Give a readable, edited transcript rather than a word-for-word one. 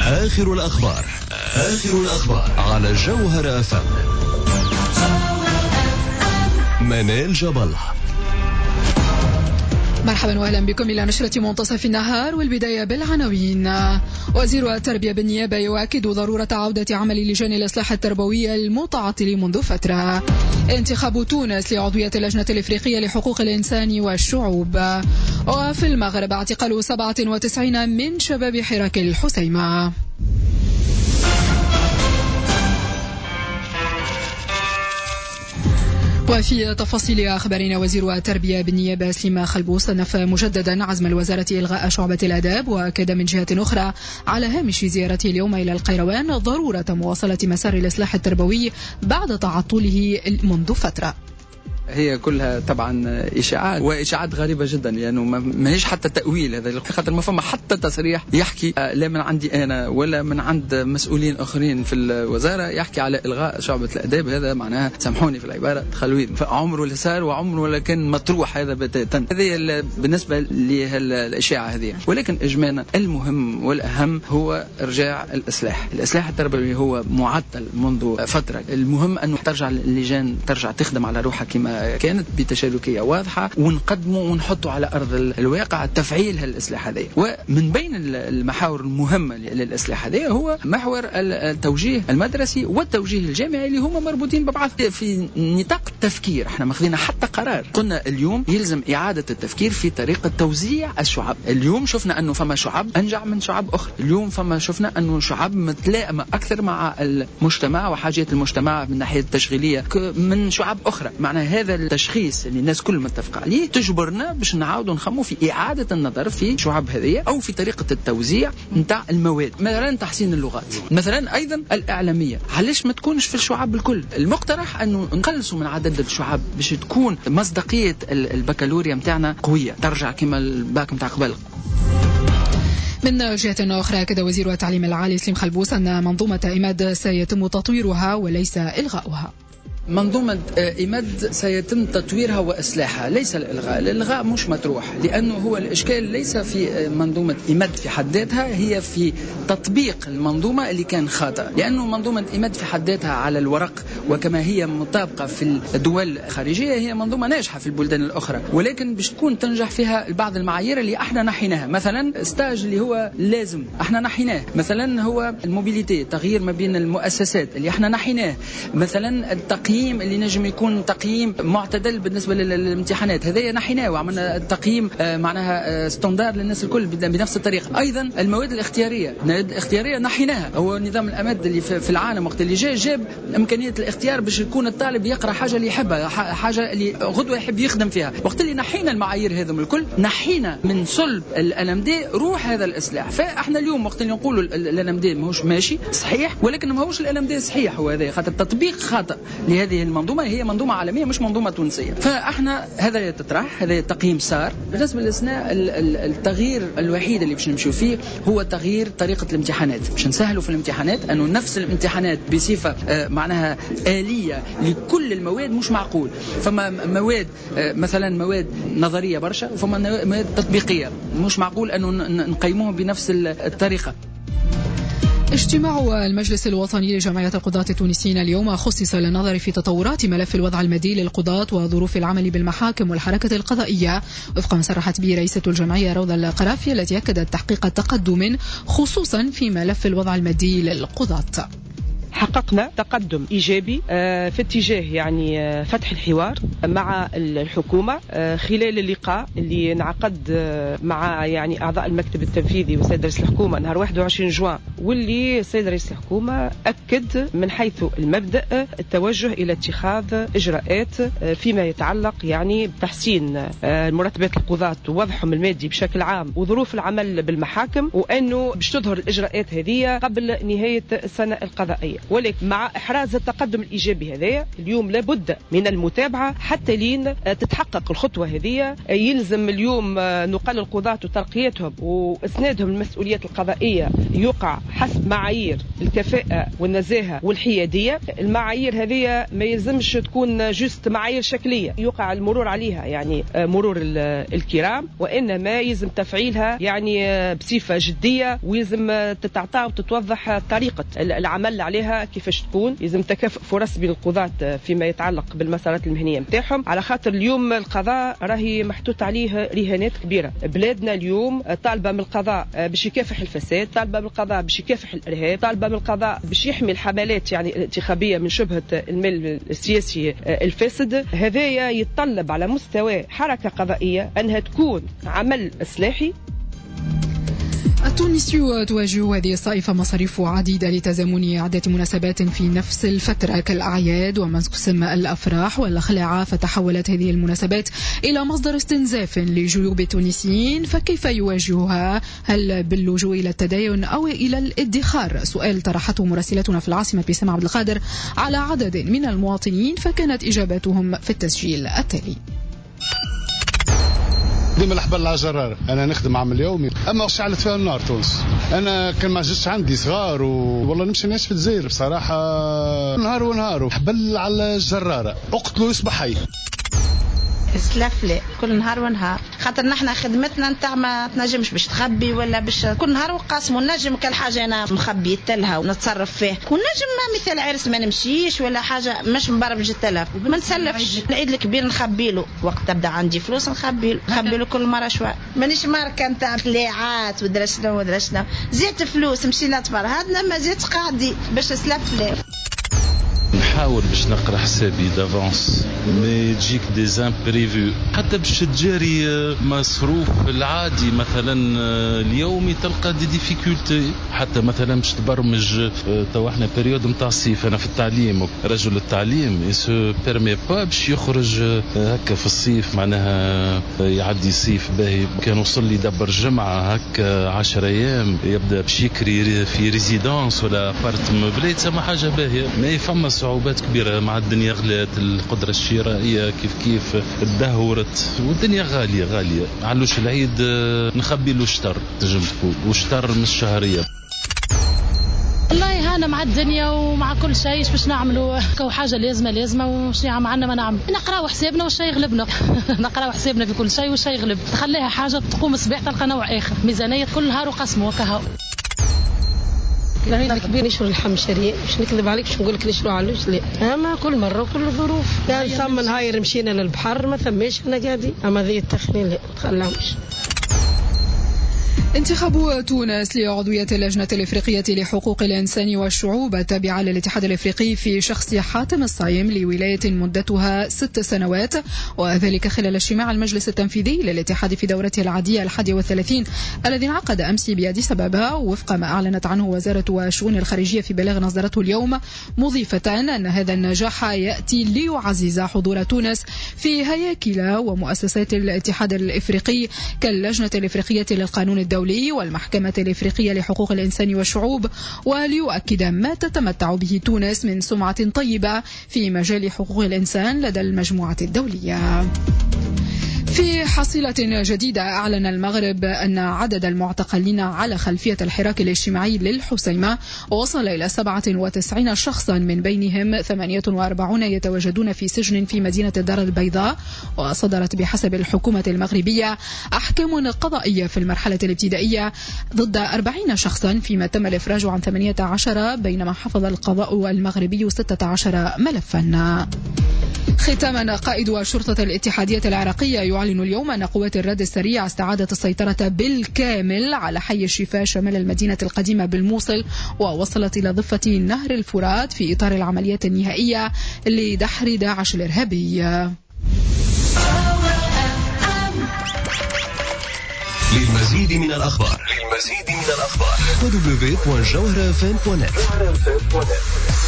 آخر الأخبار على جوهر FM. منال جبل. مرحبا واهلا بكم الى نشرة منتصف النهار، والبداية بالعناوين. وزير التربية بالنيابة يؤكد ضرورة عودة عمل لجان الإصلاح التربوي المتعطل منذ فترة. انتخاب تونس لعضوية اللجنة الإفريقية لحقوق الإنسان والشعوب. وفي المغرب اعتقال 97 من شباب حراك الحسيمة. وفي تفاصيل أخبارنا، وزير التربية بالنيابة سليم خلبوس نفى مجددا عزم الوزارة إلغاء شعبة الآداب، وأكد من جهة أخرى على هامش زيارته اليوم إلى القيروان ضرورة مواصلة مسار الإصلاح التربوي بعد تعطله منذ فترة. هي كلها طبعا إشاعات، وإشاعات غريبة جدا، لأنه ما هيش حتى تأويل هذا، خاطر ما فما حتى تصريح يحكي لا من عندي أنا ولا من عند مسؤولين آخرين في الوزارة يحكي على إلغاء شعبة الآداب. هذا معناها سامحوني في العبارة تخلوين، فعمره اللي صار وعمره ولا كان مطروح هذا بتاتا. هذه بالنسبة للإشاعة هذه، ولكن إجمالا المهم والأهم هو إرجاع الإصلاح التربوي هو معطل منذ فترة. المهم أنه ترجع اللجان ترجع تخدم على روحها كما كانت بتشاركية واضحة، ونقدمه ونحطه على أرض الواقع تفعيل هالإصلاح هذا. ومن بين المحاور المهمة للإصلاح هذا هو محور التوجيه المدرسي والتوجيه الجامعي اللي هما مربوطين ببعض في نطاق التفكير. احنا ماخذين حتى قرار قلنا اليوم يلزم إعادة التفكير في طريقة توزيع الشعب. اليوم شفنا أنه فما شعب أنجع من شعب أخرى، اليوم فما شفنا أنه شعب متلائمة أكثر مع المجتمع وحاجات المجتمع من ناحية التشغيلية من شعب أخرى. معنى هذا التشخيص اللي الناس كل متفق عليه تجبرنا باش نعاودوا نخموا في إعادة النظر في شعب هذه أو في طريقة التوزيع نتاع المواد، مثلا تحسين اللغات، مثلا أيضا الإعلامية. علاش ما تكونش في الشعب الكل؟ المقترح أنه نقلصوا من عدد الشعب باش تكون مصداقية البكالوريا متاعنا قوية، ترجع كما الباك متاع قبل. من جهة أخرى أكد وزير التعليم العالي سليم خلبوس أن منظومة إماد سيتم تطويرها وليس إلغاؤها. منظومة إماد سيتم تطويرها وإصلاحها، ليس الإلغاء مش مطروح، لأنه هو الإشكال ليس في منظومة إماد في حد ذاتها، هي في تطبيق المنظومة اللي كان خاطئ. لأنه منظومة إماد في حد ذاتها على الورق وكما هي مطابقة في الدول الخارجية هي منظومة ناجحة في البلدان الأخرى، ولكن باش تكون تنجح فيها بعض المعايير اللي احنا نحيناها. مثلا ستاج اللي هو لازم احنا نحيناه، مثلا هو الموبيليتي تغيير ما بين المؤسسات اللي احنا نحيناه، مثلا التقييم اللي نجم يكون تقييم معتدل بالنسبة للامتحانات هذا نحيناه وعملنا التقييم معناها ستاندار للناس الكل بنفس الطريقة. أيضا المواد الاختيارية نحيناها، هو نظام الأمد اللي في العالم وقت اللي جاب إمكانية الاختيار باش يكون الطالب يقرأ حاجة اللي يحبها، حاجة اللي غدوة يحب يخدم فيها. وقت اللي نحينا المعايير هذم الكل نحينا من صلب الNMD روح هذا الإصلاح. فاحنا اليوم وقت اللي نقولوا الNMD ماهوش ماشي صحيح، ولكن ماهوش الNMD صحيح، هو هذا خاطر تطبيق خاطئ هذه المنظومة، هي منظومة عالمية مش منظومة تونسية. فاحنا هذا يتطرح، هذا التقييم صار. بالنسبة للأثناء التغيير الوحيد اللي باش نمشيو فيه هو تغيير طريقة الامتحانات، باش نسهلوا في الامتحانات أنه نفس الامتحانات بصفة معناها آلية لكل المواد مش معقول. فما مواد مثلا مواد نظرية برشا وفما مواد تطبيقية مش معقول أنه نقيموهم بنفس الطريقة. اجتماع المجلس الوطني لجمعية القضاة التونسيين اليوم خصص للنظر في تطورات ملف الوضع المادي للقضاة وظروف العمل بالمحاكم والحركة القضائية، وفق ما صرحت به رئيسة الجمعية روضة القرافي التي أكدت تحقيق تقدم خصوصا في ملف الوضع المادي للقضاة. حققنا تقدم إيجابي في اتجاه يعني فتح الحوار مع الحكومة خلال اللقاء اللي انعقد مع يعني أعضاء المكتب التنفيذي والسيد رئيس الحكومة نهار 21 جوان، واللي السيد رئيس الحكومة أكد من حيث المبدأ التوجه إلى اتخاذ إجراءات فيما يتعلق يعني بتحسين مرتبات القضاة ووضعهم المادي بشكل عام وظروف العمل بالمحاكم، وأنه باش تظهر الإجراءات هذه قبل نهاية السنة القضائية. ولكن مع إحراز التقدم الإيجابي هذايا اليوم لابد من المتابعة حتى لين تتحقق الخطوة هذه. يلزم اليوم نقل القضاة وترقيتهم وإسنادهم المسؤوليات القضائية يقع حسب معايير الكفاءة والنزاهة والحيادية. المعايير هذه ما يلزمش تكون جست معايير شكلية يقع المرور عليها يعني مرور الكرام، وإنما يلزم تفعيلها يعني بصفة جدية، ويلزم تتعطى وتتوضح طريقة العمل عليها كيفاش تكون. يلزم تكافؤ فرص بين القضاة فيما يتعلق بالمسارات المهنية متاعهم، على خاطر اليوم القضاء راهي محطوط عليه رهانات كبيرة. بلادنا اليوم طالبة من القضاء باش يكافح الفساد، طالبة من القضاء باش يكافح الإرهاب، طالبة من القضاء باش يحمي الحملات يعني الانتخابية من شبهة المال السياسي الفاسد. هذايا يتطلب على مستوى حركة قضائية أنها تكون عمل إصلاحي. التونسي تواجه هذه الصيف مصاريف عديدة لتزامن عدة مناسبات في نفس الفترة كالأعياد وموسم الأفراح والخلاعة، فتحولت هذه المناسبات إلى مصدر استنزاف لجيوب التونسيين، فكيف يواجهها؟ هل باللجوء إلى التدين أو إلى الادخار؟ سؤال طرحته مراسلتنا في العاصمة بسمة عبد القادر على عدد من المواطنين، فكانت إجاباتهم في التسجيل التالي. ديما الحبل على جرارة، أنا نخدم عمل يومي، أما شعلت فيها النار تونس. أنا كان ما جيتش عندي صغار والله نمشي ناس في الجزائر بصراحة نهار ونهار، حبل على الجرارة أقتلوا يصبح حي. سلافلي كل نهار ونهار، خاطر نحنا خدمتنا نتاع ما تنجمش باش تخبي ولا باش كل نهار وقاسم، ونجم كالحاجه انا مخبي تلها ونتصرف فيه، ونجم ما مثال عرس ما نمشيش ولا حاجه مش مبرمج التلف ما نسلفش. العيد الكبير نخبي له، وقت تبدا عندي فلوس نخبي له كل مره شويه، مانيش ماركه نتاع خلاعات ودرسنا زيت فلوس مشينا تفرهدنا ما زيت قاعدي باش سلافلي. نحاول باش نقرا حسابي دافونس مي تجيك دي زامبريفو، حتى باش تجاري مصروف العادي مثلا اليومي تلقى دي ديفيكولتي، حتى مثلا باش تبرمج. تو احنا بريود نتاع الصيف، انا في التعليم رجل التعليم يسو بيرمي با باش يخرج هكا في الصيف، معناها يعدي صيف باهي. كان وصل لي دبر جمعه هكا 10 ايام يبدا باش يكري في ريزيدانس ولا ابارت مبليت، سما حاجه باهيه. ما يفهم صعوبات كبيرة مع الدنيا، غلات القدرة الشرائية كيف تدهورت، والدنيا غالية. علوش العيد نخبي له شطر تجم تقول، وشطر من الشهرية. والله أنا مع الدنيا ومع كل شيء باش نعملوا كو حاجة لازمة وش عنا ما نعمل، نقراو حسابنا والشيء يغلبنا. نقراو حسابنا في كل شيء والشيء يغلب، تخليها حاجة تقوم الصباح تلقى نوع آخر، ميزانية كل نهار وقسمه وكهو. العيد الكبير نشرو اللحم شريه، مش نكذب عليك مش نقول لك نشرو علوش لا، اما كل مره وكل ظروف. كان ثم نهاير مشينا للبحر ما ثماش انا قاعدين، اما ذي التخنين لا ما تخلاهمش. انتخاب تونس لعضوية اللجنة الإفريقية لحقوق الإنسان والشعوب التابعة للاتحاد الإفريقي في شخص حاتم الصايم لولاية مدتها 6 سنوات، وذلك خلال اجتماع المجلس التنفيذي للاتحاد في دورته العادية 31 الذي انعقد أمس بأديس أبابا، وفق ما أعلنت عنه وزارة الشؤون الخارجية في بلاغ أصدرته اليوم، مضيفة أن هذا النجاح يأتي ليعزز حضور تونس في هياكل ومؤسسات الاتحاد الإفريقي كاللجنة الإفريقية للقانون الدولي والمحكمة الإفريقية لحقوق الإنسان والشعوب، وليؤكد ما تتمتع به تونس من سمعة طيبة في مجال حقوق الإنسان لدى المجموعة الدولية. في حصيلة جديدة أعلن المغرب أن عدد المعتقلين على خلفية الحراك الاجتماعي للحسيمة وصل إلى 97 شخصا، من بينهم 48 يتواجدون في سجن في مدينة الدار البيضاء. وصدرت بحسب الحكومة المغربية أحكام قضائية في المرحلة الابتدائية ضد 40 شخصا، فيما تم الإفراج عن 18، بينما حفظ القضاء المغربي 16 ملفا. ختاما، قائد شرطة الاتحادية العراقية يعلن اليوم أن قوات الرد السريع استعادت السيطرة بالكامل على حي الشفاء شمال المدينة القديمة بالموصل، ووصلت إلى ضفة نهر الفرات في إطار العمليات النهائية لدحر داعش الإرهابي. للمزيد من الأخبار www.jawharafm.net